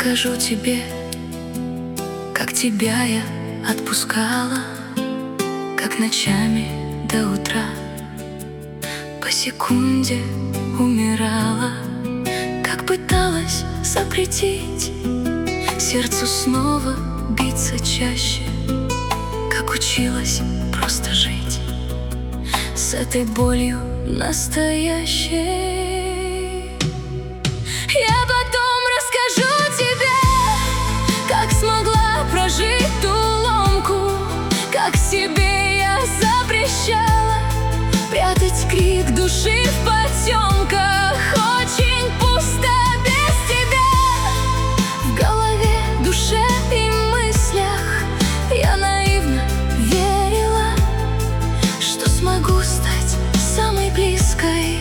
расскажу тебе, как тебя я отпускала, как ночами до утра по секунде умирала, как пыталась запретить сердцу снова биться чаще, как училась просто жить с этой болью настоящей. Я потом расскажу тебе, как смогла прожить ту ломку, как себе я запрещала прятать крик души в потемках. Очень пусто без тебя в голове, душе и мыслях. Я наивно верила, что смогу стать самой близкой.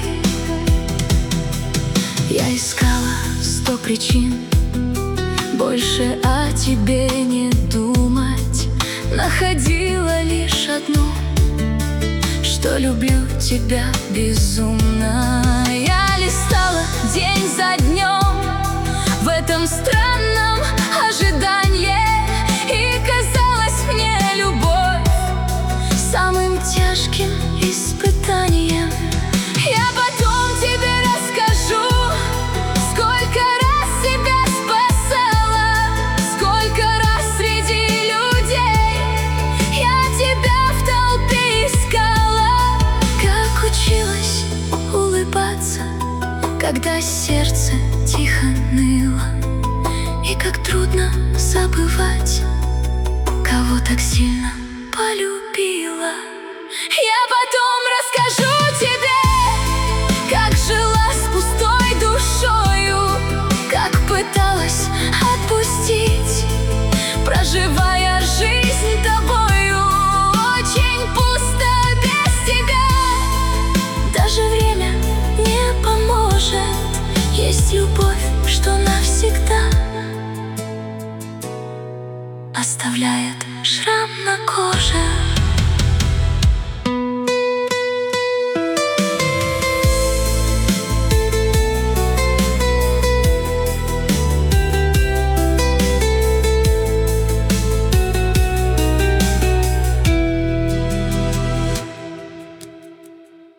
Я искала 100 причин больше о тебе не думать, находила лишь одну, что люблю тебя безумно. Я листала день за днем в этом странном ожидании, и казалось мне любовь самым тяжким испытанием. Я потом тебе расскажу, сколько раз себя спасала, сколько раз среди людей я тебя в толпе искала, как училась улыбаться, когда сердце тихо ныло, и как трудно забывать, кого так сильно полюбила. Я потом расскажу,